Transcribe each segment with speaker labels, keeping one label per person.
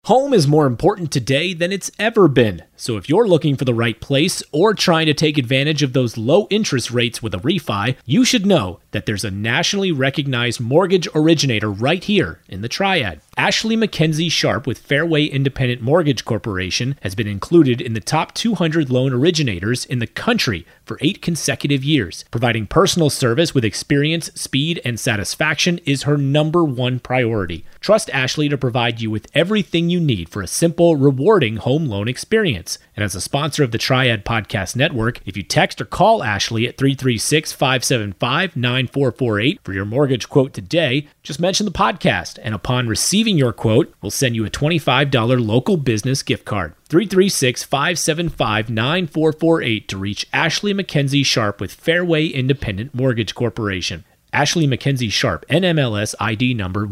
Speaker 1: Home is more important today than it's ever been. So if you're looking for the right place or trying to take advantage of those low interest rates with a refi, you should know that there's a nationally recognized mortgage originator right here in the Triad. Ashley Mackenzie Sharp with Fairway Independent Mortgage Corporation has been included in the top 200 loan originators in the country for 8 consecutive years. Providing personal service with experience, speed, and satisfaction is her number one priority. Trust Ashley to provide you with everything you need for a simple, rewarding home loan experience. And as a sponsor of the Triad Podcast Network, if you text or call Ashley at 336-575-9448 for your mortgage quote today, just mention the podcast, and upon receiving your quote, we'll send you a $25 local business gift card. 336-575-9448 to reach Ashley Mackenzie Sharp with Fairway Independent Mortgage Corporation. Ashley Mackenzie Sharp, NMLS ID number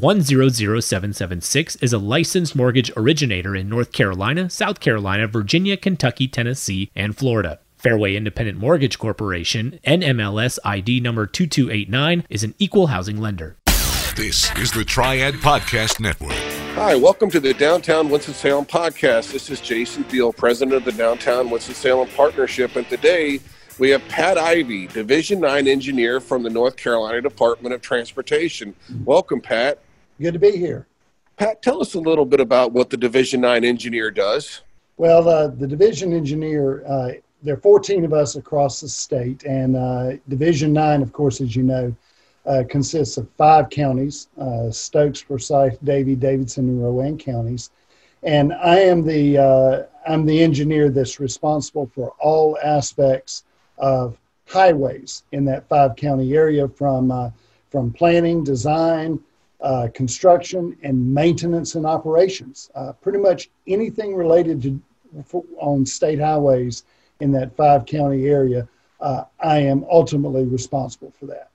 Speaker 1: 100776, is a licensed mortgage originator in North Carolina, South Carolina, Virginia, Kentucky, Tennessee, and Florida. Fairway Independent Mortgage Corporation, NMLS ID number 2289, is an equal housing lender.
Speaker 2: This is the Triad Podcast Network.
Speaker 3: Hi, welcome to the Downtown Winston-Salem podcast. This is Jason Thiel, president of the Downtown Winston-Salem Partnership, and today we have Pat Ivy, Division 9 engineer from the North Carolina Department of Transportation. Welcome, Pat.
Speaker 4: Good to be here.
Speaker 3: Pat, tell us a little bit about what the Division 9 engineer does.
Speaker 4: Well, the division engineer, there are 14 of us across the state, and Division 9, of course, as you know, consists of 5 counties, Stokes, Forsyth, Davie, Davidson, and Rowan counties. And I am I'm the engineer that's responsible for all aspects of highways in that 5-county area, from planning, design, construction, and maintenance and operations. Pretty much anything related to on state highways in that 5-county area, I am ultimately responsible for that.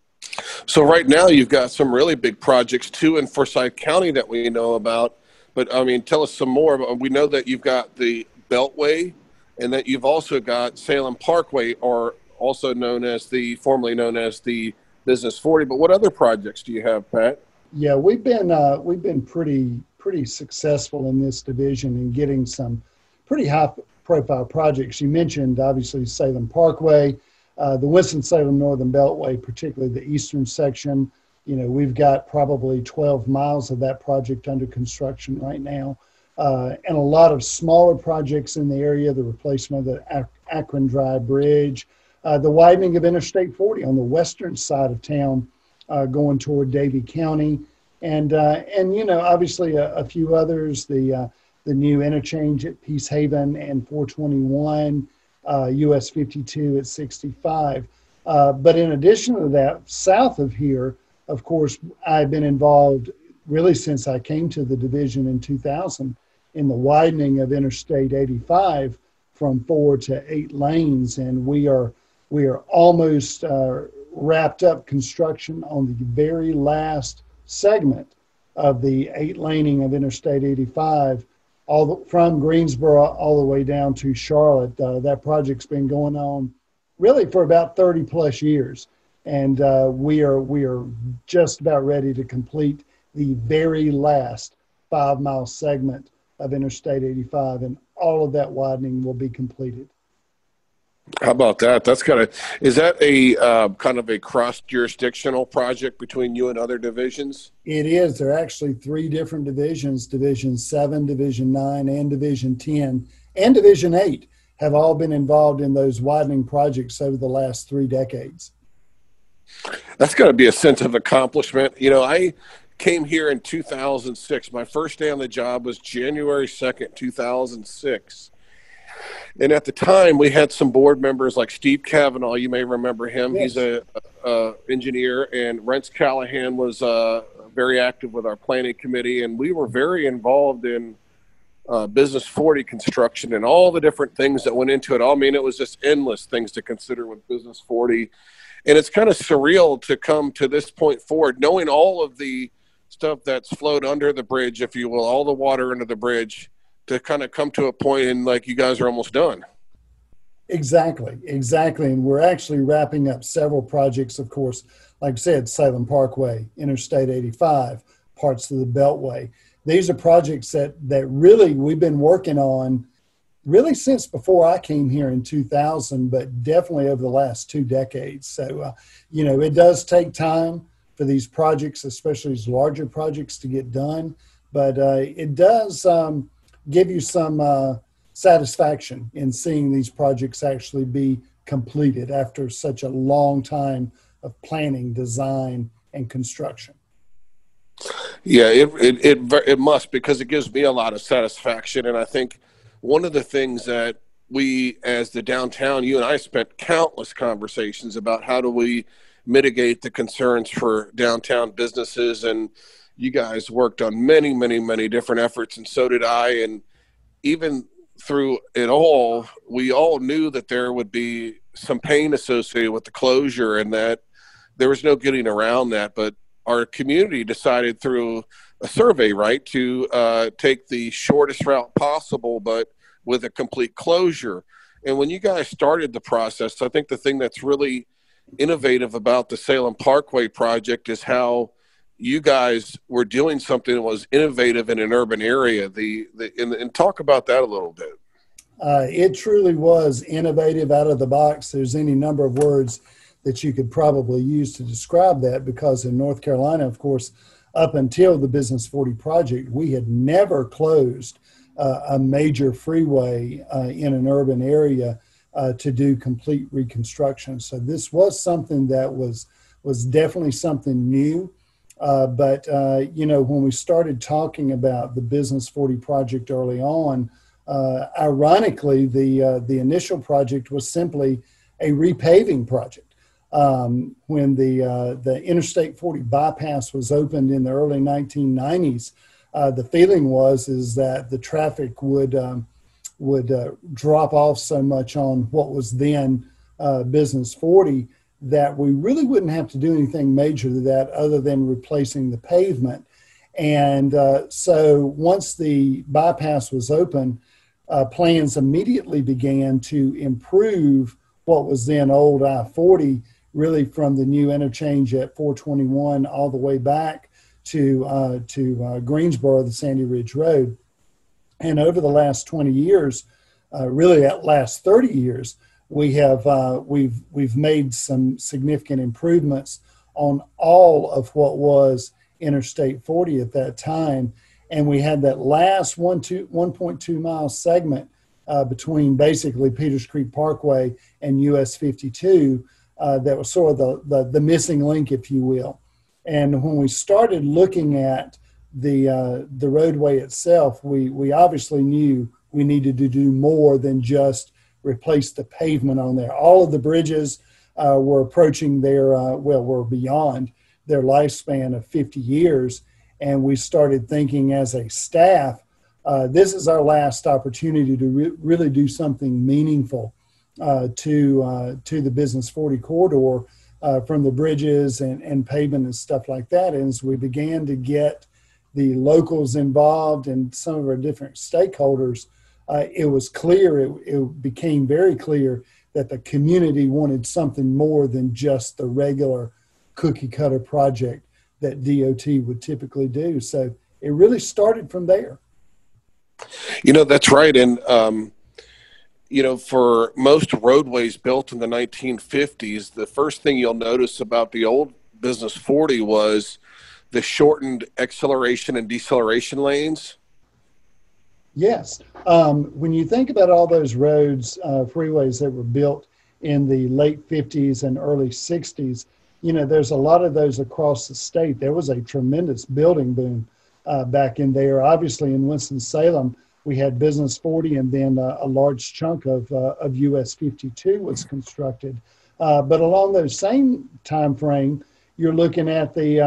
Speaker 3: So right now you've got some really big projects too in Forsyth County that we know about, but I mean, tell us some more. We know that you've got the Beltway, and that you've also got Salem Parkway, or also formerly known as the Business 40. But what other projects do you have, Pat?
Speaker 4: Yeah, we've been pretty successful in this division in getting some pretty high-profile projects. You mentioned obviously Salem Parkway, the Winston-Salem Northern Beltway, particularly the eastern section. You know, we've got probably 12 miles of that project under construction right now. And a lot of smaller projects in the area, the replacement of the Akron Drive Bridge, the widening of Interstate 40 on the western side of town, going toward Davie County, and you know, obviously a few others, the new interchange at Peace Haven and 421, US 52 at 65. But in addition to that, south of here, of course, I've been involved really since I came to the division in 2000 in the widening of Interstate 85 from 4 to 8 lanes, and we are almost wrapped up construction on the very last segment of the 8-laning of Interstate 85, from Greensboro all the way down to Charlotte. That project's been going on really for about 30 plus years, and we are just about ready to complete the very last 5-mile segment of Interstate 85, and all of that widening will be completed.
Speaker 3: How about that? Is that a kind of a cross-jurisdictional project between you and other divisions?
Speaker 4: It is. There are actually 3 different divisions, Division 7, Division 9, and Division 10, and Division 8 have all been involved in those widening projects over the last 3 decades.
Speaker 3: That's got to be a sense of accomplishment. You know, I came here in 2006. My first day on the job was January 2nd, 2006. And at the time, we had some board members like Steve Cavanaugh. You may remember him. Yes. He's a engineer. And Rents Callahan was very active with our planning committee. And we were very involved in Business 40 construction and all the different things that went into it. I mean, it was just endless things to consider with Business 40. And it's kind of surreal to come to this point forward, knowing all of the stuff that's flowed under the bridge, if you will, all the water under the bridge, to kind of come to a point and like you guys are almost done.
Speaker 4: Exactly. And we're actually wrapping up several projects, of course, like I said, Salem Parkway, Interstate 85, parts of the Beltway. these are projects that really we've been working on really since before I came here in 2000, but definitely over the last 2 decades. So, it does take time for these projects, especially these larger projects, to get done, but it does give you some satisfaction in seeing these projects actually be completed after such a long time of planning, design, and construction.
Speaker 3: Yeah, it must, because it gives me a lot of satisfaction. And I think one of the things that we, as the downtown, you and I spent countless conversations about how do we mitigate the concerns for downtown businesses. And you guys worked on many, many, many different efforts, and so did I. And even through it all, we all knew that there would be some pain associated with the closure and that there was no getting around that. But our community decided through a survey, right, to take the shortest route possible, but with a complete closure. And when you guys started the process, I think the thing that's really innovative about the Salem Parkway project is how you guys were doing something that was innovative in an urban area. And talk about that a little bit.
Speaker 4: It truly was innovative, out of the box. There's any number of words that you could probably use to describe that, because in North Carolina, of course, up until the Business 40 project, we had never closed a major freeway in an urban area to do complete reconstruction. So this was something that was definitely something new. But when we started talking about the Business 40 project early on, ironically, the initial project was simply a repaving project. When the Interstate 40 bypass was opened in the early 1990s, the feeling was that the traffic would drop off so much on what was then Business 40 that we really wouldn't have to do anything major to that other than replacing the pavement. And so once the bypass was open, plans immediately began to improve what was then old I-40, really from the new interchange at 421 all the way back to Greensboro, the Sandy Ridge Road. And over the last 20 years, really at last 30 years, we've made some significant improvements on all of what was Interstate 40 at that time. And we had that last 1.2 mile segment between basically Peters Creek Parkway and US 52 that was sort of the missing link, if you will. And when we started looking at the roadway itself, we obviously knew we needed to do more than just replace the pavement on there. All of the bridges were approaching were beyond their lifespan of 50 years. And we started thinking as a staff, this is our last opportunity to really do something meaningful to the Business 40 corridor from the bridges and pavement and stuff like that. And as we began to get the locals involved and some of our different stakeholders, it was clear, it became very clear that the community wanted something more than just the regular cookie cutter project that DOT would typically do. So it really started from there.
Speaker 3: That's right. And, for most roadways built in the 1950s, the first thing you'll notice about the old Business 40 was the shortened acceleration and deceleration lanes.
Speaker 4: Yes. When you think about all those roads, freeways that were built in the late 50s and early 60s, there's a lot of those across the state. There was a tremendous building boom back in there. Obviously, in Winston-Salem, we had Business 40, and then a large chunk of US 52 was constructed. But along those same time frame, you're looking at the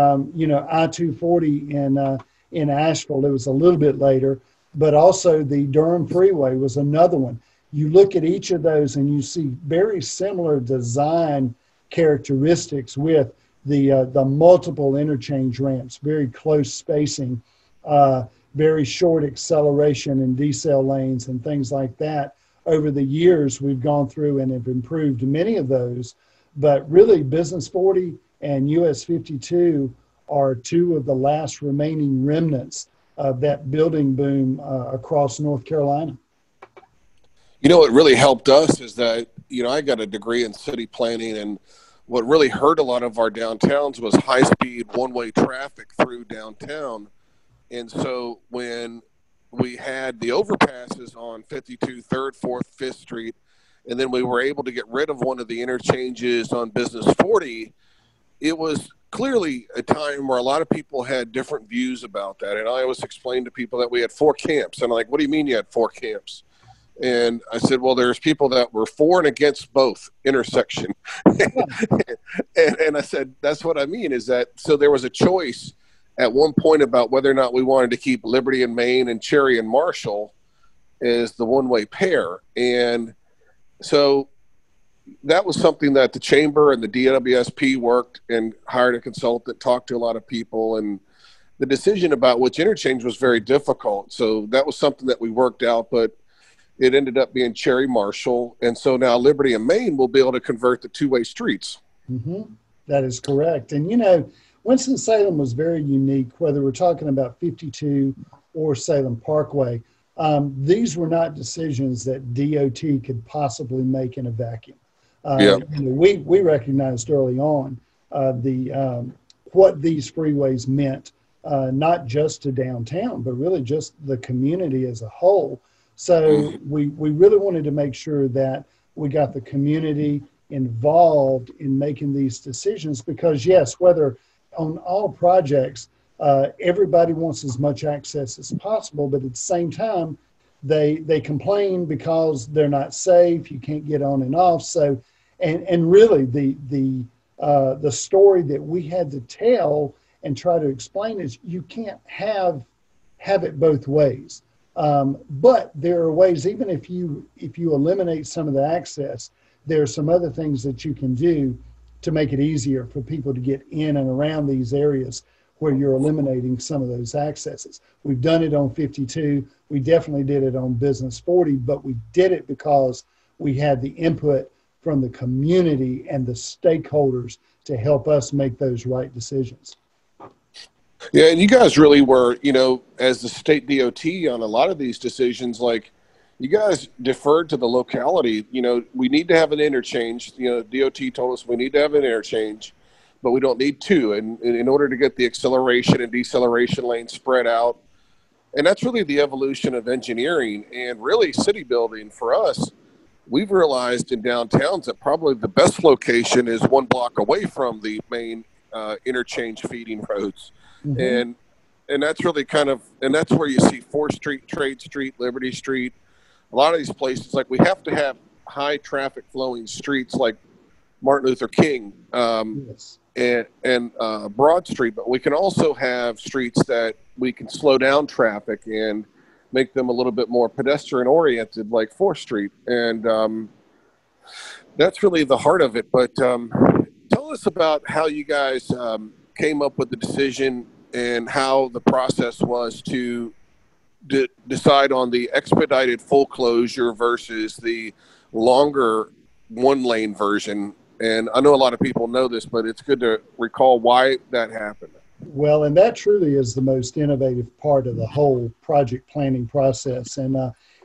Speaker 4: I-240 in Asheville. It was a little bit later, but also the Durham Freeway was another one. You look at each of those and you see very similar design characteristics with the multiple interchange ramps, very close spacing, very short acceleration and decel lanes and things like that. Over the years, we've gone through and have improved many of those, but really Business 40 and US 52 are two of the last remaining remnants that building boom across North Carolina.
Speaker 3: You know, what really helped us is that, I got a degree in city planning, and what really hurt a lot of our downtowns was high-speed one-way traffic through downtown. And so when we had the overpasses on 52, 3rd, 4th, 5th Street, and then we were able to get rid of one of the interchanges on Business 40, it was clearly a time where a lot of people had different views about that. And I always explained to people that we had 4 camps. And I'm like, what do you mean you had 4 camps? And I said, well, there's people that were for and against both intersection. and I said, that's what I mean, is that, so there was a choice at one point about whether or not we wanted to keep Liberty and Main and Cherry and Marshall as the one-way pair. And so that was something that the chamber and the DWSP worked and hired a consultant, talked to a lot of people, and the decision about which interchange was very difficult. So that was something that we worked out, but it ended up being Cherry Marshall. And so now Liberty and Main will be able to convert the 2-way streets.
Speaker 4: Mm-hmm. That is correct. And, Winston-Salem was very unique, whether we're talking about 52 or Salem Parkway. These were not decisions that DOT could possibly make in a vacuum. We recognized early on what these freeways meant, not just to downtown, but really just the community as a whole. So we really wanted to make sure that we got the community involved in making these decisions, because yes, whether on all projects, everybody wants as much access as possible, but at the same time, they complain because they're not safe. You can't get on and off. So, and really the story that we had to tell and try to explain is you can't have it both ways. But there are ways, even if you eliminate some of the access, there are some other things that you can do to make it easier for people to get in and around these areas where you're eliminating some of those accesses. We've done it on 52. We definitely did it on Business 40, but we did it because we had the input from the community and the stakeholders to help us make those right decisions.
Speaker 3: Yeah, and you guys really were, as the state DOT on a lot of these decisions, like you guys deferred to the locality. We need to have an interchange. DOT told us we need to have an interchange, but we don't need 2. And in order to get the acceleration and deceleration lanes spread out, and that's really the evolution of engineering and really city building for us. We've realized in downtowns that probably the best location is 1 block away from the main interchange feeding roads. Mm-hmm. And that's really and that's where you see 4th Street, Trade Street, Liberty Street. A lot of these places, like we have to have high traffic flowing streets like Martin Luther King
Speaker 4: Yes.
Speaker 3: and Broad Street, but we can also have streets that we can slow down traffic and make them a little bit more pedestrian oriented, like 4th Street. And that's really the heart of it. But tell us about how you guys came up with the decision and how the process was to decide on the expedited full closure versus the longer 1-lane version. And I know a lot of people know this, but it's good to recall why that happened.
Speaker 4: Well, and that truly is the most innovative part of the whole project planning process. And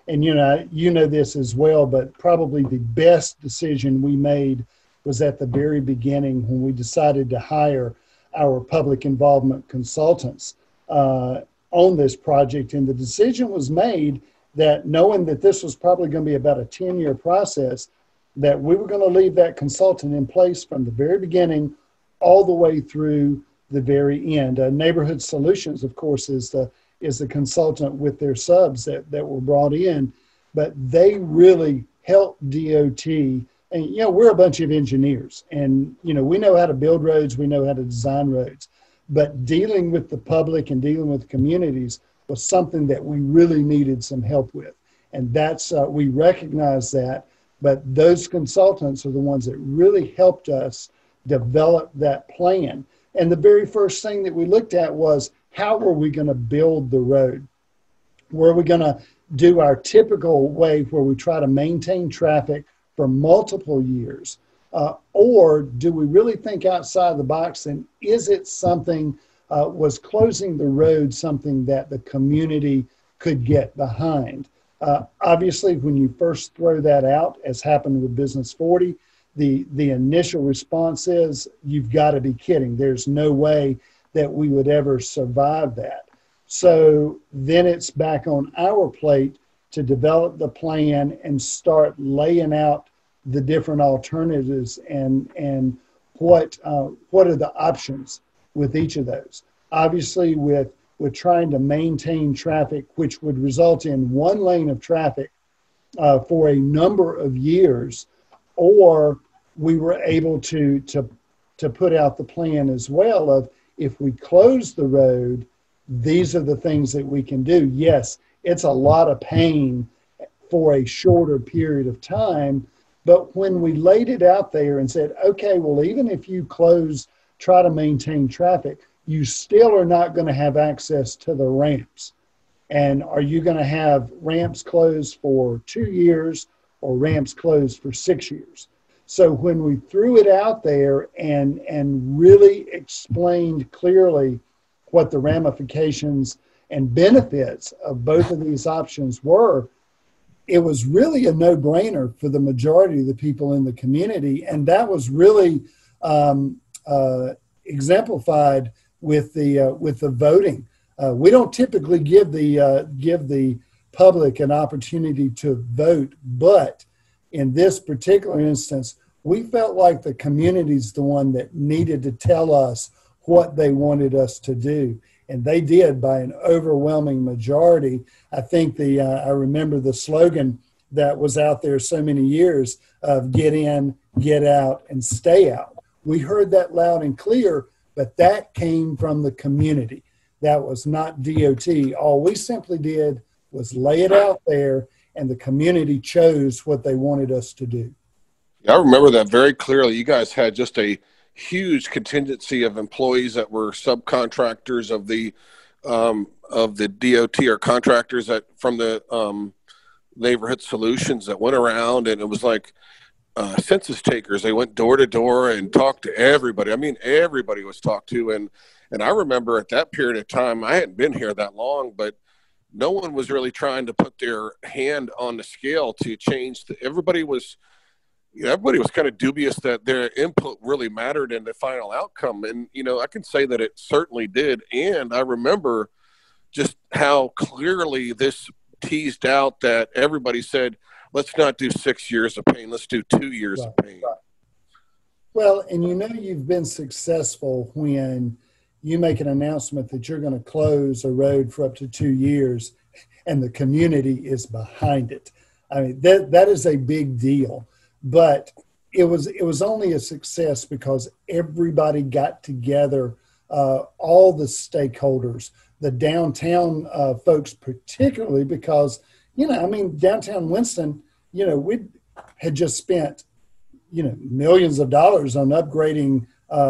Speaker 4: this as well, but probably the best decision we made was at the very beginning when we decided to hire our public involvement consultants on this project. And the decision was made that, knowing that this was probably going to be about a 10-year process, that we were going to leave that consultant in place from the very beginning all the way through the very end. Neighborhood Solutions, of course, is the consultant with their subs that were brought in, but they really helped DOT. And, we're a bunch of engineers, and, we know how to build roads, we know how to design roads, but dealing with the public and dealing with communities was something that we really needed some help with. And that's, we recognize that, but those consultants are the ones that really helped us develop that plan. And the very first thing that we looked at was, how were we going to build the road? Were we going to do our typical way where we try to maintain traffic for multiple years? Or do we really think outside the box, and is it something was closing the road something that the community could get behind. Obviously, when you first throw that out, as happened with Business 40, the initial response is, you've got to be kidding. There's no way that we would ever survive that. So then it's back on our plate to develop the plan and start laying out the different alternatives and what are the options with each of those. Obviously, with trying to maintain traffic, which would result in one lane of traffic for a number of years, or we were able to put out the plan as well of, if we close the road, these are the things that we can do. Yes, it's a lot of pain for a shorter period of time, but when we laid it out there and said, okay, well, even if you try to maintain traffic, you still are not going to have access to the ramps. And are you going to have ramps closed for 2 years or ramps closed for 6 years? So when we threw it out there and really explained clearly what the ramifications and benefits of both of these options were, it was really a no-brainer for the majority of the people in the community. And that was really exemplified with the voting. We don't typically give the public an opportunity to vote, but in this particular instance, we felt like the community's the one that needed to tell us what they wanted us to do. And they did by an overwhelming majority. I think I remember the slogan that was out there so many years of get in, get out, and stay out. We heard that loud and clear, but that came from the community. That was not DOT. All we simply did was lay it out there, and the community chose what they wanted us to do.
Speaker 3: I remember that very clearly. You guys had just a huge contingency of employees that were subcontractors of the DOT, or contractors that from the Neighborhood Solutions, that went around, and it was like census takers. They went door to door and talked to everybody. I mean, everybody was talked to. And I remember at that period of time, I hadn't been here that long, but no one was really trying to put their hand on the scale to change. Everybody was kind of dubious that their input really mattered in the final outcome. And, I can say that it certainly did. And I remember just how clearly this teased out that everybody said, let's not do 6 years of pain. Let's do 2 years of pain.
Speaker 4: Well, and you've been successful when you make an announcement that you're going to close a road for up to 2 years and the community is behind it. I mean, that is a big deal. But it was only a success because everybody got together, all the stakeholders, the downtown folks particularly, because, downtown Winston, we had just spent, millions of dollars on upgrading,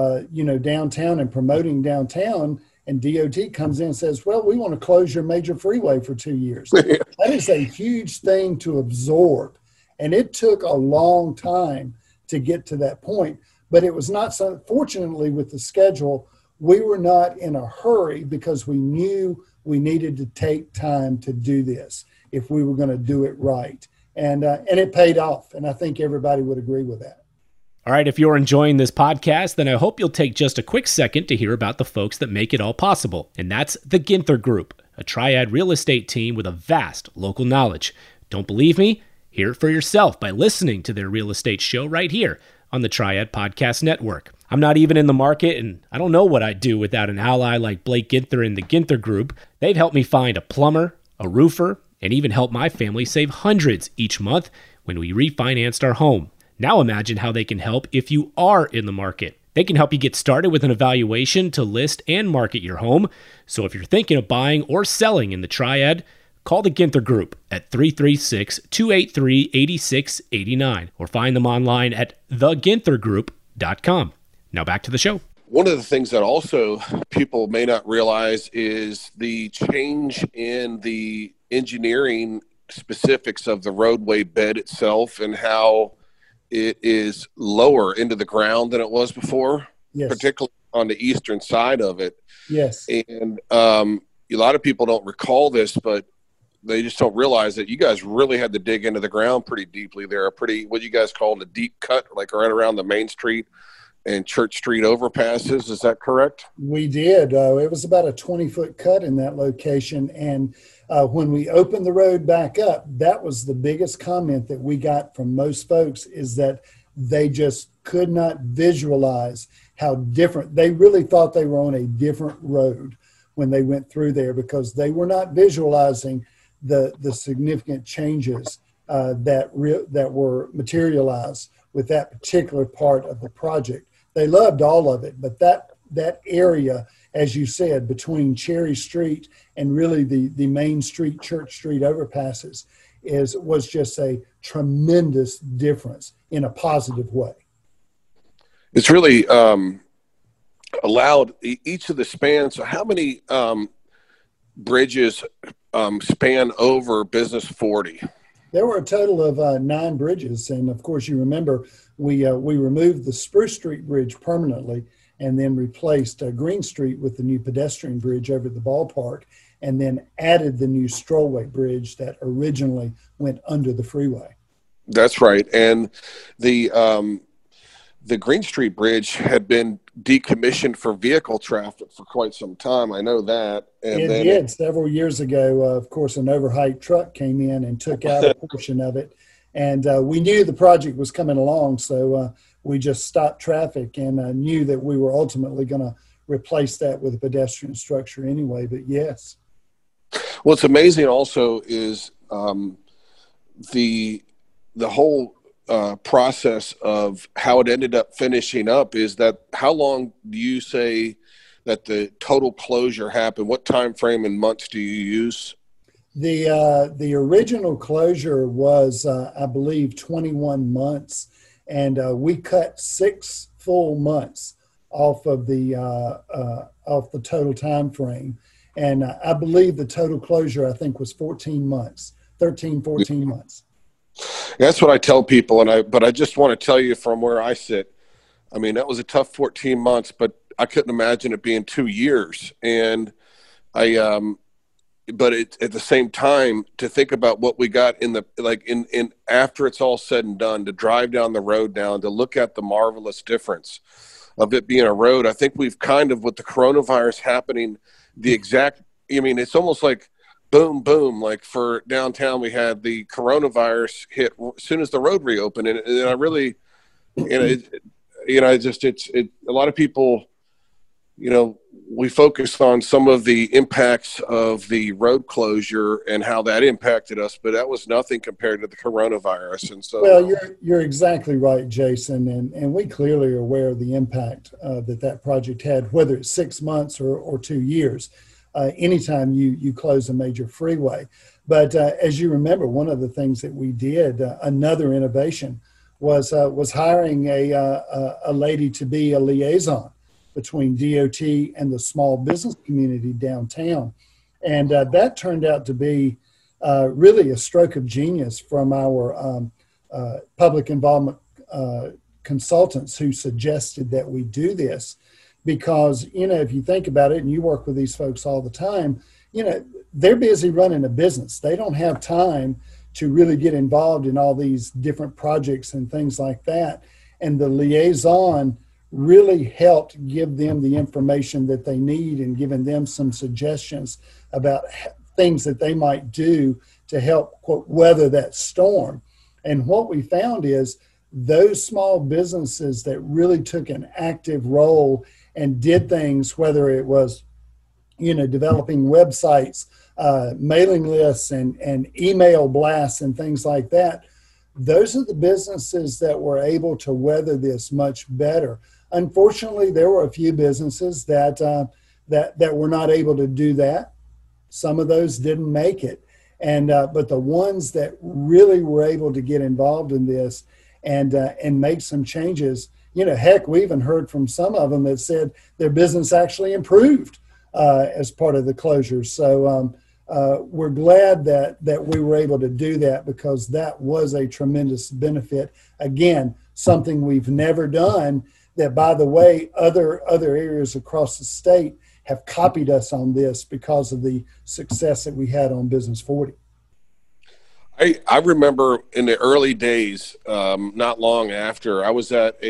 Speaker 4: downtown and promoting downtown. And DOT comes in and says, well, we want to close your major freeway for 2 years. That is a huge thing to absorb. And it took a long time to get to that point. But it was not so, fortunately, with the schedule, we were not in a hurry because we knew we needed to take time to do this if we were going to do it right. And it paid off. And I think everybody would agree with that.
Speaker 1: All right, if you're enjoying this podcast, then I hope you'll take just a quick second to hear about the folks that make it all possible. And that's the Ginther Group, a triad real estate team with a vast local knowledge. Don't believe me? Hear it for yourself by listening to their real estate show right here on the Triad Podcast Network. I'm not even in the market, and I don't know what I'd do without an ally like Blake Ginther and the Ginther Group. They've helped me find a plumber, a roofer, and even helped my family save hundreds each month when we refinanced our home. Now imagine how they can help if you are in the market. They can help you get started with an evaluation to list and market your home. So if you're thinking of buying or selling in the Triad, call the Ginther Group at 336-283-8689 or find them online at theginthergroup.com. Now back to the show.
Speaker 3: One of the things that also people may not realize is the change in the engineering specifics of the roadway bed itself and how it is lower into the ground than it was before,
Speaker 4: yes.
Speaker 3: Particularly on the eastern side of it.
Speaker 4: Yes.
Speaker 3: And a lot of people don't recall this, but they just don't realize that you guys really had to dig into the ground pretty deeply there. A pretty, what you guys call a deep cut, like right around the Main Street and Church Street overpasses. Is that correct?
Speaker 4: We did. It was about a 20-foot cut in that location. And when we opened the road back up, that was the biggest comment that we got from most folks, is that they just could not visualize how different. They really thought they were on a different road when they went through there, because they were not visualizing the significant changes that were materialized with that particular part of the project. They loved all of it, but that area, as you said, between Cherry Street and really the Main Street, Church Street overpasses was just a tremendous difference in a positive way.
Speaker 3: It's really allowed each of the spans. So how many bridges span over Business 40?
Speaker 4: There were a total of 9 bridges, and of course, you remember we removed the Spruce Street Bridge permanently, and then replaced Green Street with the new pedestrian bridge over the ballpark, and then added the new Strollway Bridge that originally went under the freeway. That's
Speaker 3: right, and the Green Street Bridge had been decommissioned for vehicle traffic for quite some time. I know that. And
Speaker 4: it did. Several years ago, of course, an overhyped truck came in and took out a portion of it. And we knew the project was coming along, so we just stopped traffic and knew that we were ultimately going to replace that with a pedestrian structure anyway. But yes.
Speaker 3: What's amazing also is the whole process of how it ended up finishing up. Is that, how long do you say that the total closure happened? What time frame and months do you use?
Speaker 4: The original closure was, I believe, 21 months, and we cut 6 full months off of the total time frame. And I believe the total closure, I think, was 14 months, 13, 14 months.
Speaker 3: That's what I tell people, but I just want to tell you from where I sit. I mean, that was a tough 14 months, but I couldn't imagine it being 2 years. And but at the same time, to think about what we got in after it's all said and done, to drive down the road now and to look at the marvelous difference of it being a road. I think we've kind of, with the coronavirus happening, it's almost like boom, boom. Like for downtown, we had the coronavirus hit as soon as the road reopened. And I really, a lot of people, we focus on some of the impacts of the road closure and how that impacted us, but that was nothing compared to the coronavirus. And so,
Speaker 4: well, you're exactly right, Jason. And we clearly are aware of the impact that project had, whether it's 6 months or 2 years. Anytime you close a major freeway. But as you remember, one of the things that we did, another innovation, was hiring a lady to be a liaison between DOT and the small business community downtown. And that turned out to be really a stroke of genius from our public involvement consultants who suggested that we do this. Because, if you think about it, and you work with these folks all the time, they're busy running a business. They don't have time to really get involved in all these different projects and things like that. And the liaison really helped give them the information that they need and giving them some suggestions about things that they might do to help, quote, weather that storm. And what we found is those small businesses that really took an active role and did things, whether it was, developing websites, mailing lists, and email blasts and things like that, those are the businesses that were able to weather this much better. Unfortunately, there were a few businesses that were not able to do that. Some of those didn't make it, but the ones that really were able to get involved in this and make some changes. Heck, we even heard from some of them that said their business actually improved as part of the closure. So we're glad that we were able to do that, because that was a tremendous benefit. Again, something we've never done, that, by the way, other areas across the state have copied us on this because of the success that we had on Business 40.
Speaker 3: I remember in the early days, not long after, I was at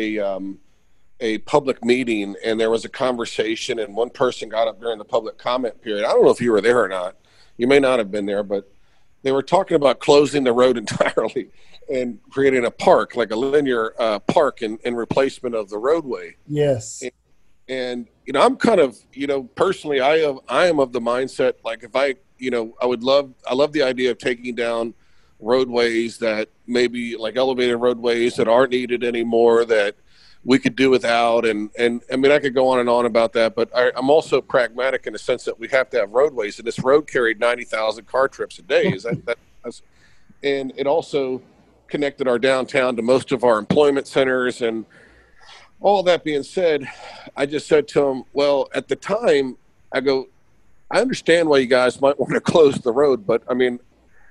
Speaker 3: a public meeting, and there was a conversation, and one person got up during the public comment period. I don't know if you were there or not. You may not have been there, but they were talking about closing the road entirely and creating a park, like a linear park in replacement of the roadway.
Speaker 4: Yes.
Speaker 3: And I'm kind of, personally, I am of the mindset, like if I love the idea of taking down roadways that maybe like elevated roadways that aren't needed anymore, that we could do without. And I mean, I could go on and on about that, but I'm also pragmatic in the sense that we have to have roadways, and this road carried 90,000 car trips a day. And it also connected our downtown to most of our employment centers. And all that being said, I just said to him, well, at the time, I go, I understand why you guys might want to close the road, but I mean,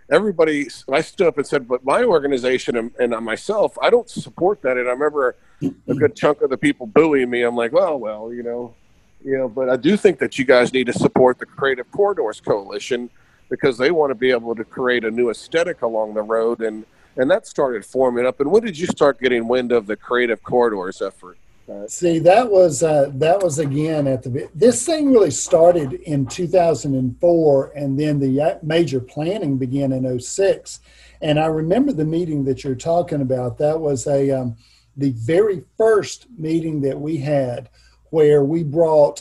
Speaker 3: I stood up and said, but my organization and myself, I don't support that. And I remember a good chunk of the people booing me. I'm like, well, but I do think that you guys need to support the Creative Corridors Coalition, because they want to be able to create a new aesthetic along the road. And that started forming up. And when did you start getting wind of the Creative Corridors effort?
Speaker 4: See, that was again this thing really started in 2004, and then the major planning began in 2006. And I remember the meeting that you're talking about. That was the very first meeting that we had, where we brought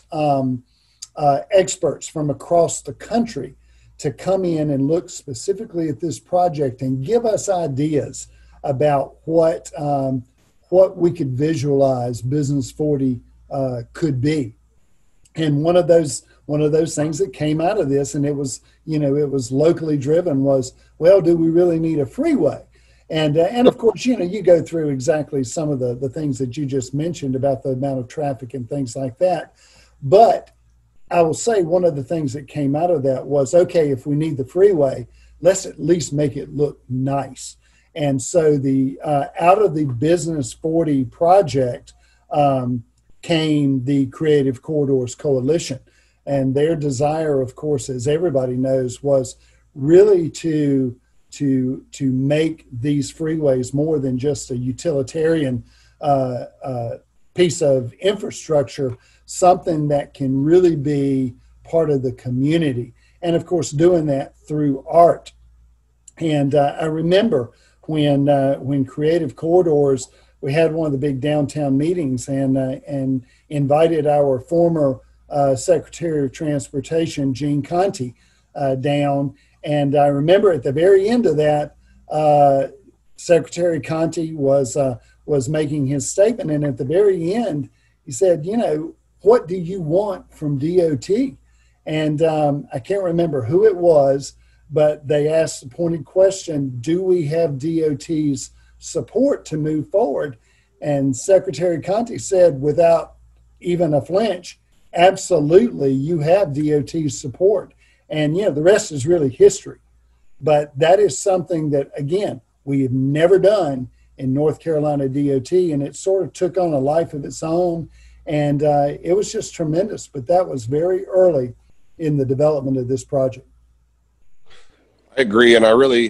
Speaker 4: experts from across the country to come in and look specifically at this project and give us ideas about what we could visualize Business 40 could be. And one of those things that came out of this, and it was locally driven, was, well, do we really need a freeway? And of course, you go through exactly some of the things that you just mentioned about the amount of traffic and things like that. But I will say one of the things that came out of that was, okay, if we need the freeway, let's at least make it look nice. And so out of the Business 40 project came the Creative Corridors Coalition. And their desire, of course, as everybody knows, was really to make these freeways more than just a utilitarian piece of infrastructure, something that can really be part of the community. And of course, doing that through art. And I remember when Creative Corridors, we had one of the big downtown meetings and invited our former Secretary of Transportation, Gene Conti, down. And I remember at the very end of that, Secretary Conti was making his statement. And at the very end, he said, what do you want from DOT? And I can't remember who it was, but they asked the pointed question, do we have DOT's support to move forward? And Secretary Conti said, without even a flinch, absolutely, you have DOT's support. And, the rest is really history. But that is something that, again, we have never done in North Carolina DOT, and it sort of took on a life of its own. And it was just tremendous. But that was very early in the development of this project.
Speaker 3: I agree, and I really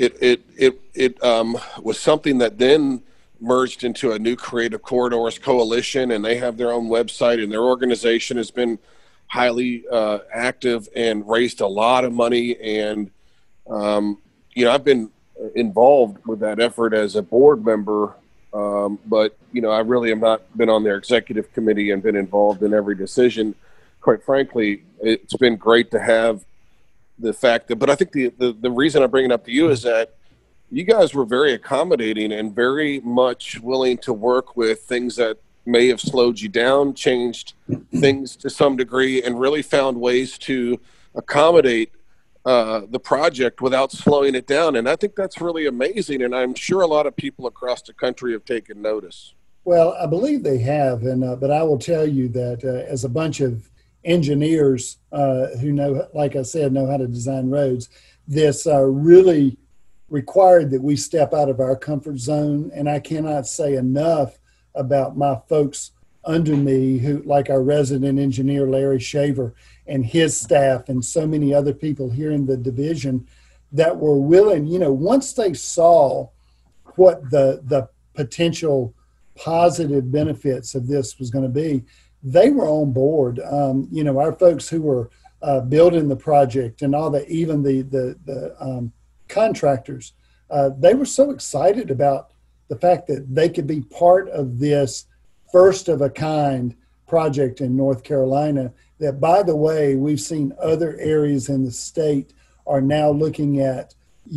Speaker 3: it was something that then merged into a new Creative Corridors Coalition, and they have their own website, and their organization has been highly active and raised a lot of money. And I've been involved with that effort as a board member, but I really have not been on their executive committee and been involved in every decision. Quite frankly, it's been great to have the fact that, but I think the reason I bring it up to you is that you guys were very accommodating and very much willing to work with things that may have slowed you down, changed things to some degree, and really found ways to accommodate the project without slowing it down. And I think that's really amazing. And I'm sure a lot of people across the country have taken notice.
Speaker 4: Well, I believe they have. But I will tell you that as a bunch of engineers who know, like I said, know how to design roads, this really required that we step out of our comfort zone. And I cannot say enough about my folks under me, who, like our resident engineer, Larry Shaver, and his staff, and so many other people here in the division that were willing, once they saw what the potential positive benefits of this was going to be, they were on board. Our folks who were building the project and all that, even the contractors, they were so excited about the fact that they could be part of this first of a kind project in North Carolina that, by the way, we've seen other areas in the state are now looking at,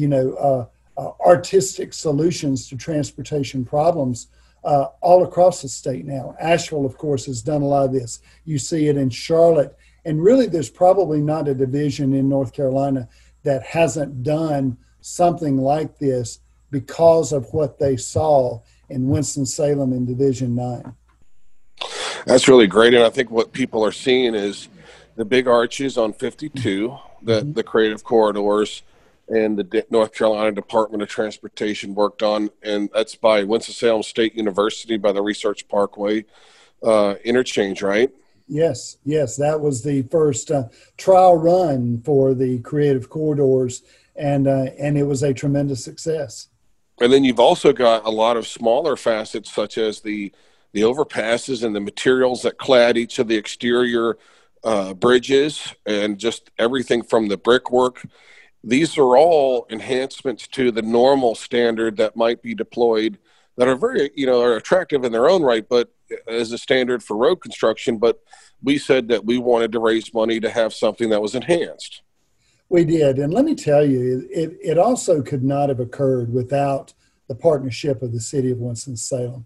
Speaker 4: artistic solutions to transportation problems all across the state now. Asheville, of course, has done a lot of this. You see it in Charlotte. And really, there's probably not a division in North Carolina that hasn't done something like this because of what they saw in Winston-Salem in Division 9.
Speaker 3: That's really great. And I think what people are seeing is the big arches on 52, the creative corridors, and the North Carolina Department of Transportation worked on, and that's by Winston-Salem State University by the Research Parkway interchange, right?
Speaker 4: Yes, that was the first trial run for the creative corridors, and it was a tremendous success.
Speaker 3: And then you've also got a lot of smaller facets, such as the overpasses and the materials that clad each of the exterior bridges, and just everything from the brickwork. These are all enhancements to the normal standard that might be deployed that are very, are attractive in their own right, but as a standard for road construction. But we said that we wanted to raise money to have something that was enhanced.
Speaker 4: We did. And let me tell you, it also could not have occurred without the partnership of the city of Winston-Salem.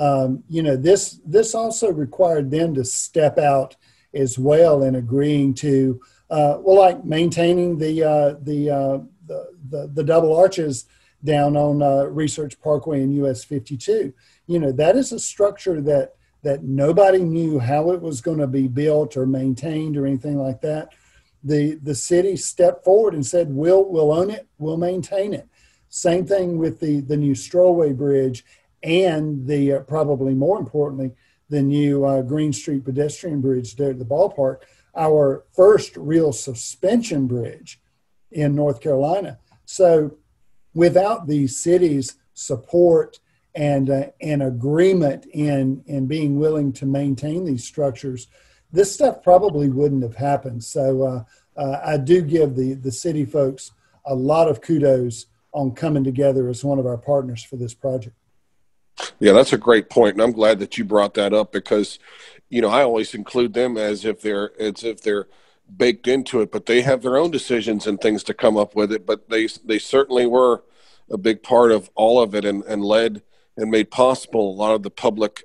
Speaker 4: This also required them to step out as well in agreeing to, like maintaining the double arches down on Research Parkway and US 52. That is a structure that nobody knew how it was going to be built or maintained or anything like that. The city stepped forward and said, we'll own it, we'll maintain it. Same thing with the new Strollway Bridge and the probably more importantly, the new Green Street pedestrian bridge there at the ballpark, our first real suspension bridge in North Carolina. So without the city's support and agreement in being willing to maintain these structures, this stuff probably wouldn't have happened. So I do give the city folks a lot of kudos on coming together as one of our partners for this project.
Speaker 3: Yeah, that's a great point, and I'm glad that you brought that up because, I always include them as if they're baked into it, but they have their own decisions and things to come up with it. But they certainly were a big part of all of it and led and made possible a lot of the public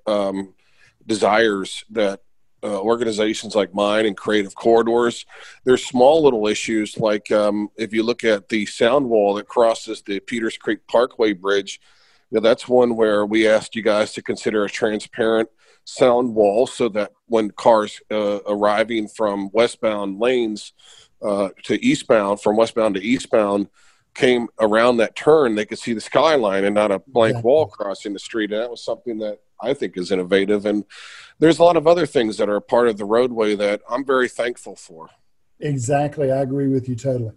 Speaker 3: desires that organizations like mine and Creative Corridors. There's small little issues like if you look at the sound wall that crosses the Peters Creek Parkway Bridge, that's one where we asked you guys to consider a transparent sound wall so that when cars arriving from westbound lanes to eastbound, from westbound to eastbound, came around that turn, they could see the skyline and not a blank wall crossing the street. And that was something that I think is innovative. And there's a lot of other things that are a part of the roadway that I'm very thankful for.
Speaker 4: Exactly. I agree with you totally.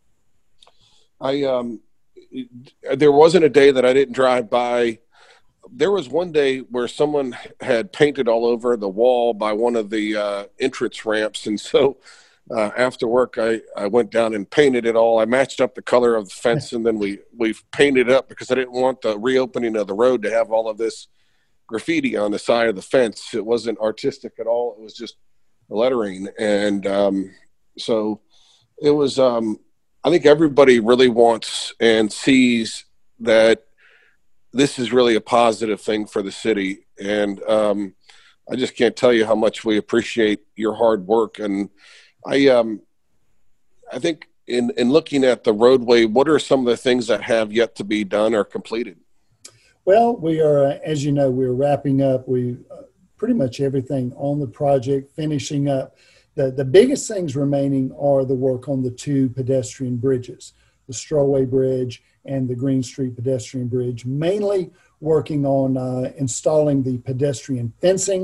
Speaker 3: There wasn't a day that I didn't drive by. There was one day where someone had painted all over the wall by one of the entrance ramps. And so after work, I went down and painted it all. I matched up the color of the fence, and then we painted it up because I didn't want the reopening of the road to have all of this graffiti on the side of the fence. It wasn't artistic at all. It was just lettering. And so it was I think everybody really wants and sees that this is really a positive thing for the city. And I just can't tell you how much we appreciate your hard work. And I think in looking at the roadway, what are some of the things that have yet to be done or completed?
Speaker 4: Well, we are, as you know, we're wrapping up. We pretty much everything on the project, finishing up. The biggest things remaining are the work on the two pedestrian bridges, the Strollway Bridge and the Green Street pedestrian bridge, mainly working on installing the pedestrian fencing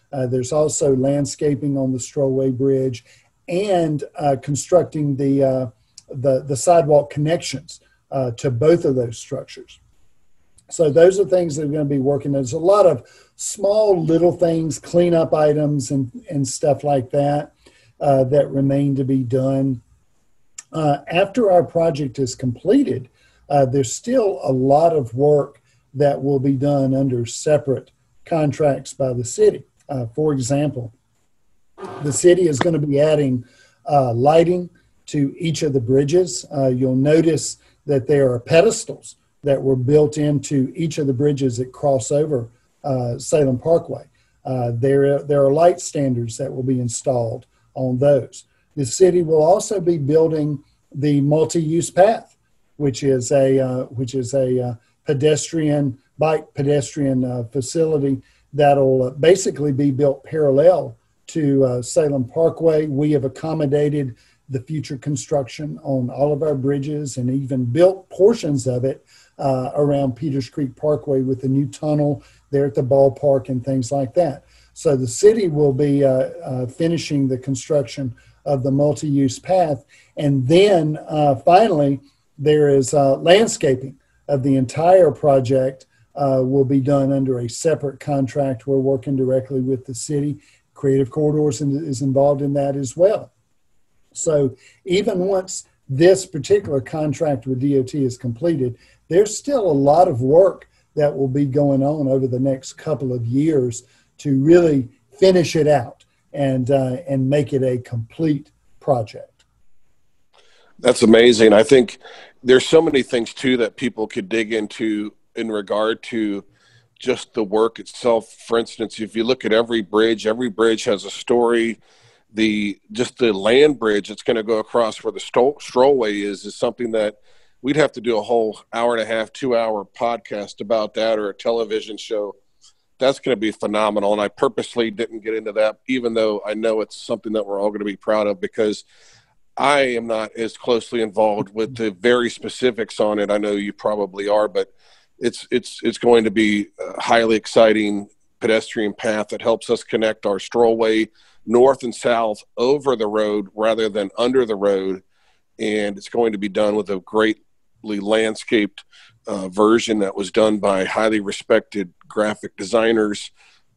Speaker 4: There's also landscaping on the Strollway Bridge and constructing the sidewalk connections to both of those structures. So those are things that are going to be working. There's a lot of small little things, cleanup items and stuff like that that remain to be done. After our project is completed, there's still a lot of work that will be done under separate contracts by the city. For example, the city is going to be adding lighting to each of the bridges. You'll notice that there are pedestals that were built into each of the bridges that cross over Salem Parkway. There are light standards that will be installed on those. The city will also be building the multi-use path, which is a bike pedestrian facility that'll basically be built parallel to Salem Parkway. We have accommodated the future construction on all of our bridges and even built portions of it around Peters Creek Parkway with the new tunnel there at the ballpark and things like that. So the city will be finishing the construction of the multi-use path. And then finally, there is landscaping of the entire project will be done under a separate contract. We're working directly with the city. Creative Corridors is involved in that as well. So even once this particular contract with DOT is completed, there's still a lot of work that will be going on over the next couple of years to really finish it out and make it a complete project.
Speaker 3: That's amazing. I think there's so many things too that people could dig into in regard to just the work itself. For instance, if you look at every bridge has a story. The land bridge that's going to go across where the Strollway is something that we'd have to do a whole hour and a half, 2-hour podcast about that, or a television show. That's going to be phenomenal. And I purposely didn't get into that, even though I know it's something that we're all going to be proud of, because I am not as closely involved with the very specifics on it. I know you probably are, but it's going to be a highly exciting pedestrian path that helps us connect our Strollway north and south over the road rather than under the road. And it's going to be done with a greatly landscaped version that was done by highly respected graphic designers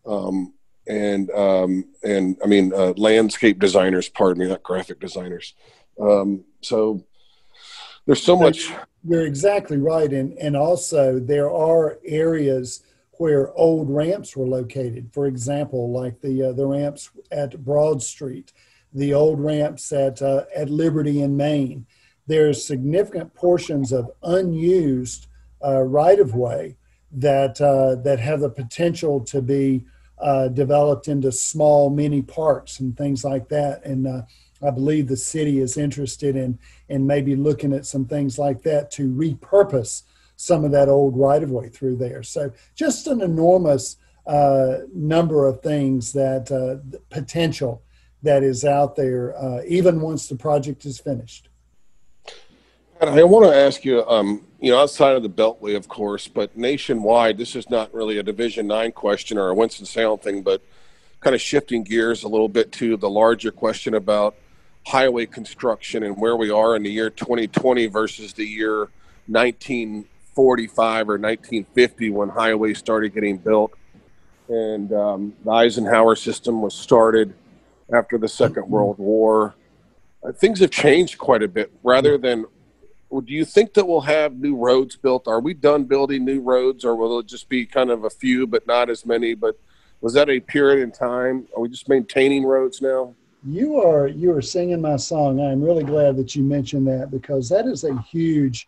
Speaker 3: landscape designers, pardon me, not graphic designers. So there's so much.
Speaker 4: You're exactly right. And also there are areas where old ramps were located. For example, like the ramps at Broad Street, the old ramps at Liberty in Maine. There's significant portions of unused right-of-way that have the potential to be developed into small mini parks and things like that. And I believe the city is interested in maybe looking at some things like that to repurpose some of that old right-of-way through there. So just an enormous number of things that potential that is out there, even once the project is finished.
Speaker 3: And I want to ask you, outside of the Beltway, of course, but nationwide, this is not really a Division 9 question or a Winston-Salem thing, but kind of shifting gears a little bit to the larger question about highway construction and where we are in the year 2020 versus the year 1945 or 1950 when highways started getting built. And the Eisenhower system was started after the Second World War. Things have changed quite a bit. Rather than, do you think that we'll have new roads built? Are we done building new roads, or will it just be kind of a few but not as many? But was that a period in time? Are we just maintaining roads now?
Speaker 4: You are singing my song. I'm really glad that you mentioned that, because that is a huge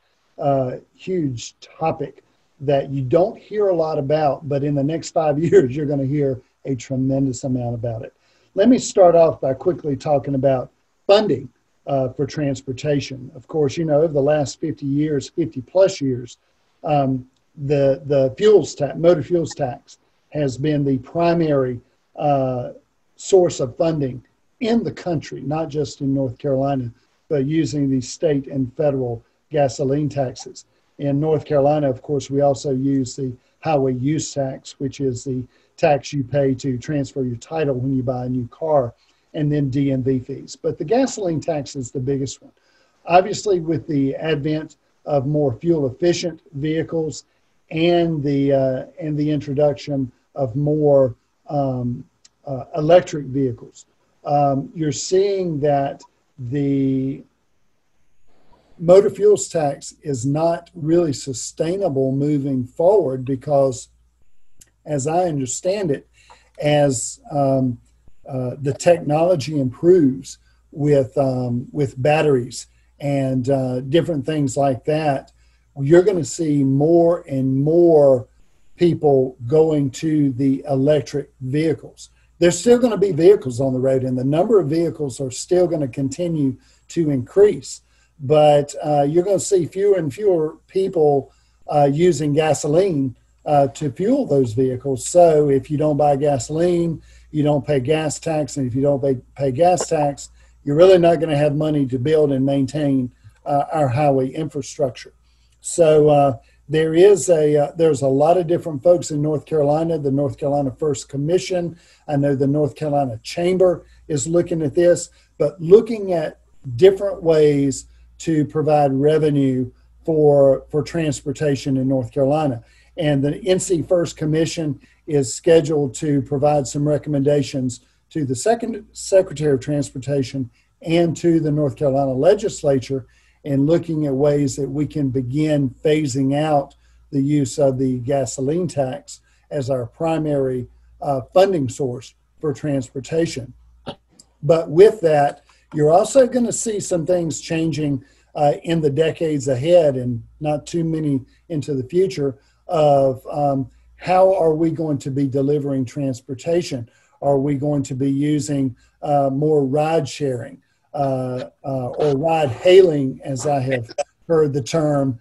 Speaker 4: topic that you don't hear a lot about, but in the next 5 years, you're going to hear a tremendous amount about it. Let me start off by quickly talking about funding for transportation. Of course, over the last 50 plus years, the fuels tax, motor fuels tax, has been the primary source of funding in the country, not just in North Carolina, but using the state and federal gasoline taxes. In North Carolina, of course, we also use the highway use tax, which is the tax you pay to transfer your title when you buy a new car, and then DMV fees. But the gasoline tax is the biggest one. Obviously, with the advent of more fuel-efficient vehicles and the introduction of more electric vehicles, you're seeing that the motor fuels tax is not really sustainable moving forward because, as I understand it, as the technology improves with batteries and different things like that, you're going to see more and more people going to the electric vehicles. There's still going to be vehicles on the road, and the number of vehicles are still going to continue to increase. But you're going to see fewer and fewer people using gasoline to fuel those vehicles. So if you don't buy gasoline, you don't pay gas tax. And if you don't pay gas tax, you're really not going to have money to build and maintain our highway infrastructure. So there's a lot of different folks in North Carolina, the North Carolina First Commission. I know the North Carolina Chamber is looking at this, but looking at different ways to provide revenue for transportation in North Carolina. And the NC First Commission is scheduled to provide some recommendations to the second Secretary of Transportation and to the North Carolina Legislature in looking at ways that we can begin phasing out the use of the gasoline tax as our primary funding source for transportation. But with that, you're also going to see some things changing in the decades ahead and not too many into the future of how are we going to be delivering transportation? Are we going to be using more ride sharing or ride hailing, as I have heard the term,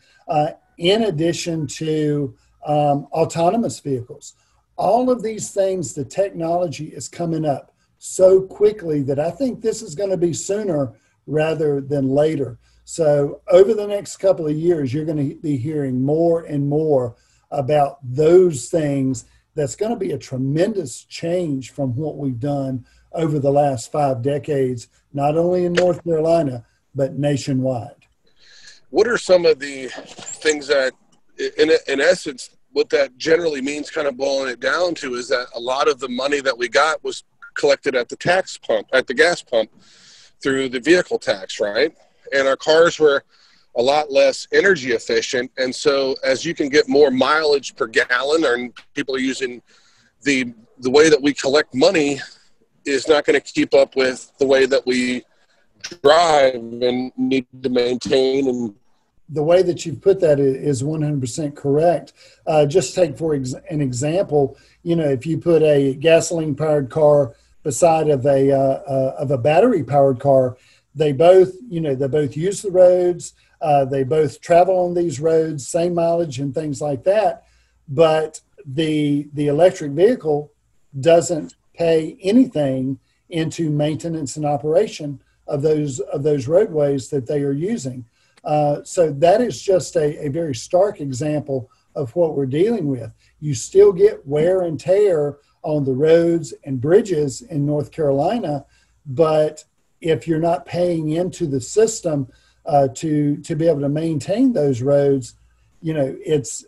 Speaker 4: in addition to autonomous vehicles? All of these things, the technology is coming up so quickly that I think this is going to be sooner rather than later. So over the next couple of years, you're going to be hearing more and more about those things. That's going to be a tremendous change from what we've done over the last 5 decades, not only in North Carolina, but nationwide.
Speaker 3: What are some of the things that, in essence, what that generally means, kind of boiling it down to, is that a lot of the money that we got was collected at the tax pump, at the gas pump, through the vehicle tax, right? And our cars were a lot less energy efficient. And so as you can get more mileage per gallon, and people are using the way that we collect money is not going to keep up with the way that we drive and need to maintain. And
Speaker 4: the way that you put that is 100% correct. Just take for an example, if you put a gasoline powered car beside of a battery powered car, they both use the roads. They both travel on these roads, same mileage and things like that. But the electric vehicle doesn't pay anything into maintenance and operation of those roadways that they are using. So that is just a very stark example of what we're dealing with. You still get wear and tear on the roads and bridges in North Carolina, but if you're not paying into the system to be able to maintain those roads, it's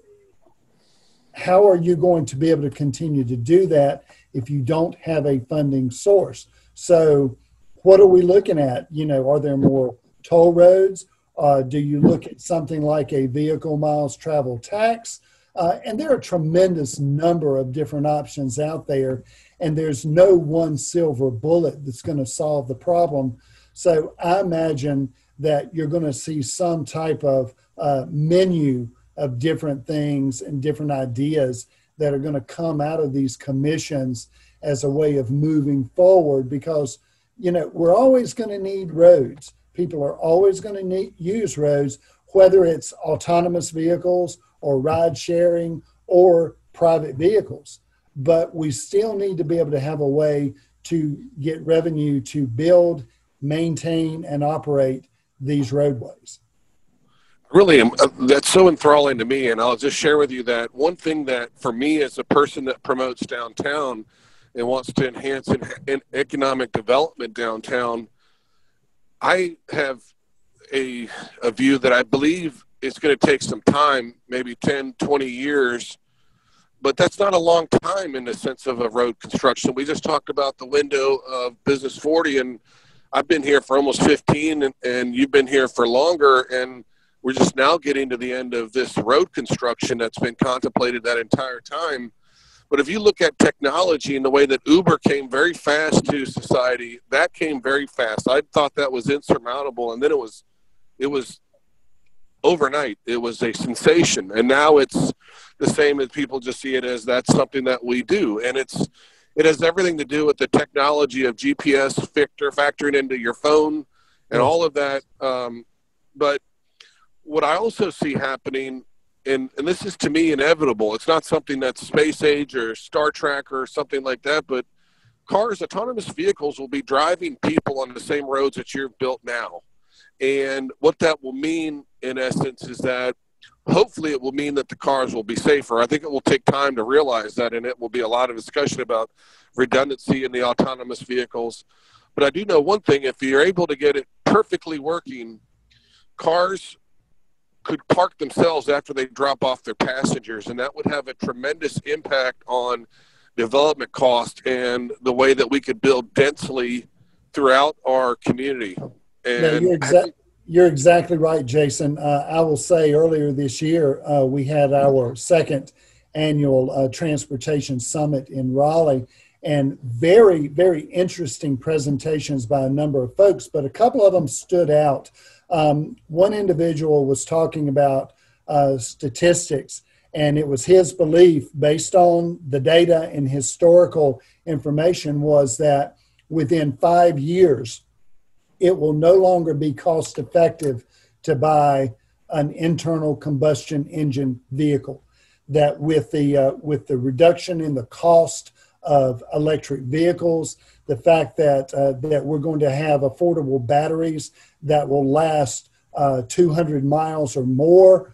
Speaker 4: how are you going to be able to continue to do that if you don't have a funding source? So what are we looking at? Are there more toll roads? Do you look at something like a vehicle miles travel tax? And there are a tremendous number of different options out there, and there's no one silver bullet that's going to solve the problem. So I imagine that you're going to see some type of menu of different things and different ideas that are going to come out of these commissions as a way of moving forward, because, we're always going to need roads. People are always going to use roads, whether it's autonomous vehicles or ride sharing or private vehicles. But we still need to be able to have a way to get revenue to build, maintain, and operate these roadways.
Speaker 3: Really, that's so enthralling to me. And I'll just share with you that one thing that for me as a person that promotes downtown and wants to enhance in economic development downtown, I have a view that I believe it's going to take some time, maybe 10, 20 years, but that's not a long time in the sense of a road construction. We just talked about the window of Business 40, and I've been here for almost 15, and you've been here for longer, and we're just now getting to the end of this road construction that's been contemplated that entire time. But if you look at technology and the way that Uber came very fast to society, that came very fast. I thought that was insurmountable, and then it was overnight. It was a sensation, and now it's the same as people just see it as that's something that we do, and it has everything to do with the technology of GPS factoring into your phone and all of that. But what I also see happening, and this is to me inevitable, it's not something that's space age or Star Trek or something like that, but autonomous vehicles will be driving people on the same roads that you've built now. And what that will mean, in essence, is that hopefully it will mean that the cars will be safer. I think it will take time to realize that, and it will be a lot of discussion about redundancy in the autonomous vehicles. But I do know one thing: if you're able to get it perfectly working, cars could park themselves after they drop off their passengers, and that would have a tremendous impact on development cost and the way that we could build densely throughout our community. And
Speaker 4: you're exactly right, Jason. I will say earlier this year, we had our second annual Transportation Summit in Raleigh, and very, very interesting presentations by a number of folks, but a couple of them stood out. One individual was talking about statistics, and it was his belief, based on the data and historical information, was that within 5 years, it will no longer be cost effective to buy an internal combustion engine vehicle. That with the reduction in the cost of electric vehicles, the fact that that we're going to have affordable batteries that will last 200 miles or more,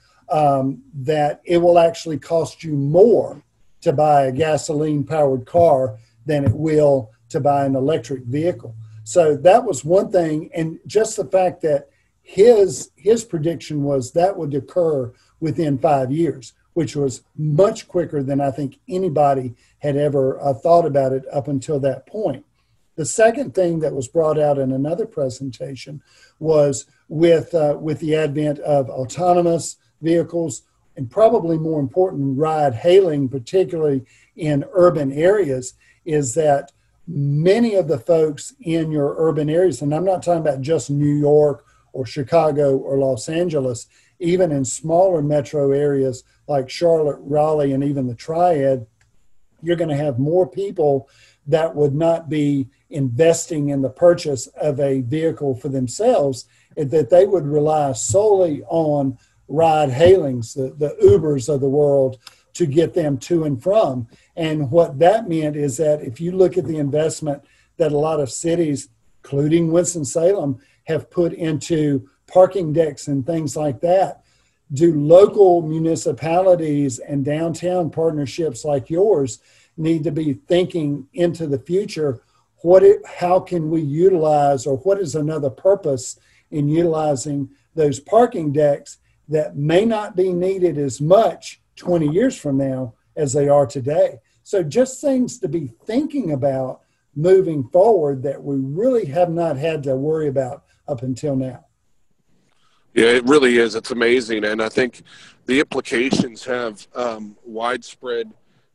Speaker 4: that it will actually cost you more to buy a gasoline-powered car than it will to buy an electric vehicle. So that was one thing, and just the fact that his prediction was that would occur within 5 years, which was much quicker than I think anybody had ever thought about it up until that point. The second thing that was brought out in another presentation was with the advent of autonomous vehicles, and probably more important, ride hailing, particularly in urban areas, is that many of the folks in your urban areas, and I'm not talking about just New York or Chicago or Los Angeles, even in smaller metro areas like Charlotte, Raleigh, and even the Triad, you're going to have more people that would not be investing in the purchase of a vehicle for themselves, and that they would rely solely on ride hailings, the Ubers of the world, to get them to and from. And what that meant is that if you look at the investment that a lot of cities, including Winston-Salem, have put into parking decks and things like that, do local municipalities and downtown partnerships like yours need to be thinking into the future, how can we utilize, or what is another purpose in utilizing those parking decks that may not be needed as much 20 years from now as they are today. So just things to be thinking about moving forward that we really have not had to worry about up until now.
Speaker 3: Yeah, it really is. It's amazing. And I think the implications have widespread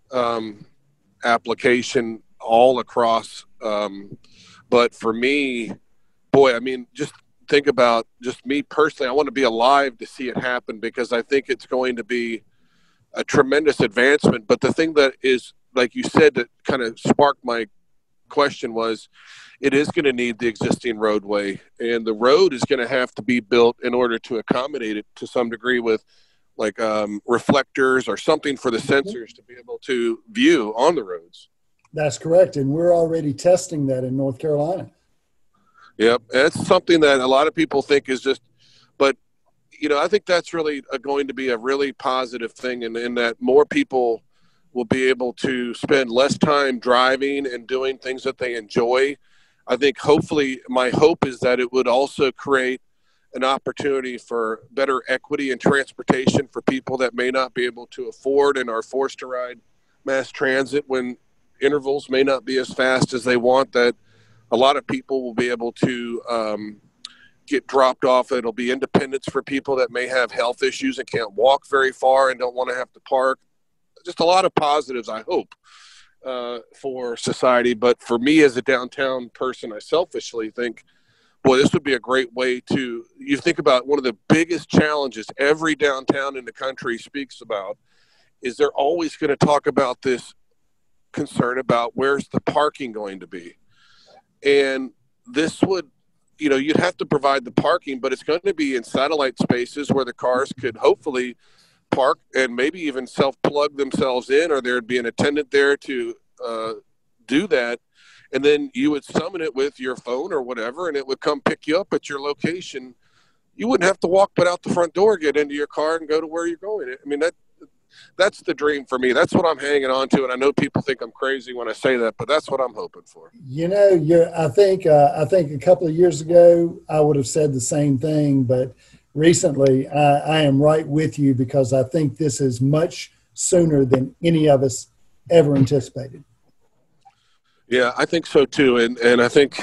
Speaker 3: application all across. But for me, boy, I mean, just think about just me personally. I want to be alive to see it happen, because I think it's going to be a tremendous advancement. But the thing that is, like you said, that kind of sparked my question was, it is going to need the existing roadway, and the road is going to have to be built in order to accommodate it to some degree with like reflectors or something for the sensors to be able to view on the roads.
Speaker 4: That's correct. And we're already testing that in North Carolina.
Speaker 3: Yep. That's something that a lot of people think is just, but I think that's really going to be a really positive thing, and in that more people will be able to spend less time driving and doing things that they enjoy. I think hopefully my hope is that it would also create an opportunity for better equity in transportation for people that may not be able to afford and are forced to ride mass transit when intervals may not be as fast as they want, that a lot of people will be able to get dropped off. It'll be independence for people that may have health issues and can't walk very far and don't want to have to park. Just a lot of positives, I hope, for society. But for me as a downtown person, I selfishly think, boy, this would be a great way to, you think about one of the biggest challenges every downtown in the country speaks about, is they're always going to talk about this concern about where's the parking going to be. And this would, you'd have to provide the parking, but it's going to be in satellite spaces where the cars could hopefully park and maybe even self-plug themselves in, or there'd be an attendant there to do that. And then you would summon it with your phone or whatever, and it would come pick you up at your location. You wouldn't have to walk but out the front door, get into your car, and go to where you're going. I mean, that's the dream for me. That's what I'm hanging on to, and I know people think I'm crazy when I say that, but that's what I'm hoping for.
Speaker 4: I think a couple of years ago I would have said the same thing, but recently I am right with you, because I think this is much sooner than any of us ever anticipated.
Speaker 3: Yeah, I think so too. And I think,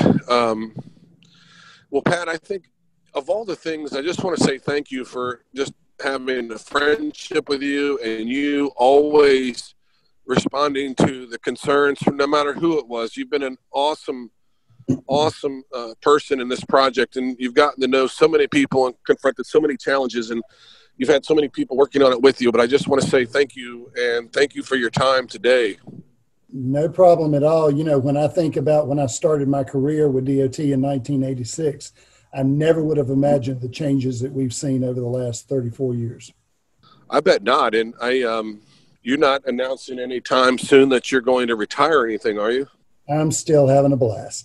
Speaker 3: well, Pat, I think of all the things, I just want to say thank you for just having a friendship with you, and you always responding to the concerns from no matter who it was. You've been an awesome person in this project, and you've gotten to know so many people and confronted so many challenges, and you've had so many people working on it with you. But I just want to say thank you, and thank you for your time today.
Speaker 4: No problem at all. When I think about when I started my career with DOT in 1986, I never would have imagined the changes that we've seen over the last 34 years.
Speaker 3: I bet not. And you're not announcing any time soon that you're going to retire or anything, are you?
Speaker 4: I'm still having a blast.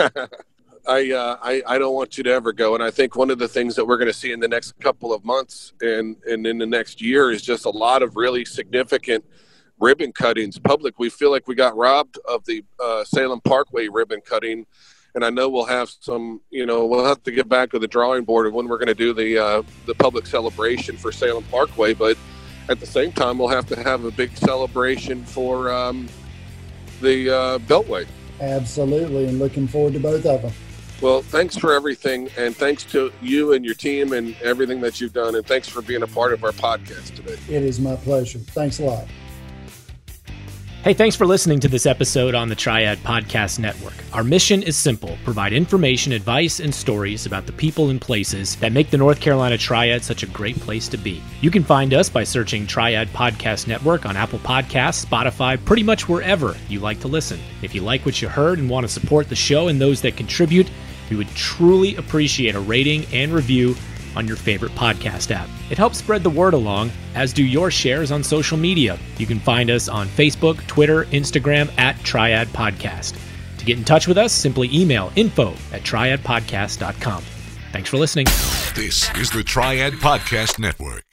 Speaker 3: I don't want you to ever go. And I think one of the things that we're going to see in the next couple of months and in the next year is just a lot of really significant ribbon cuttings. Public, we feel like we got robbed of the Salem Parkway ribbon cutting. And I know we'll have some, we'll have to get back to the drawing board of when we're going to do the public celebration for Salem Parkway. But at the same time, we'll have to have a big celebration for the Beltway.
Speaker 4: Absolutely, and looking forward to both of them.
Speaker 3: Well, thanks for everything, and thanks to you and your team and everything that you've done, and thanks for being a part of our podcast today.
Speaker 4: It is my pleasure. Thanks a lot.
Speaker 1: Hey, thanks for listening to this episode on the Triad Podcast Network. Our mission is simple: provide information, advice, and stories about the people and places that make the North Carolina Triad such a great place to be. You can find us by searching Triad Podcast Network on Apple Podcasts, Spotify, pretty much wherever you like to listen. If you like what you heard and want to support the show and those that contribute, we would truly appreciate a rating and review on your favorite podcast app. It helps spread the word along, as do your shares on social media. You can find us on Facebook, Twitter, Instagram at Triad Podcast. To get in touch with us, simply email info@triadpodcast.com. Thanks for listening.
Speaker 2: This is the Triad Podcast Network.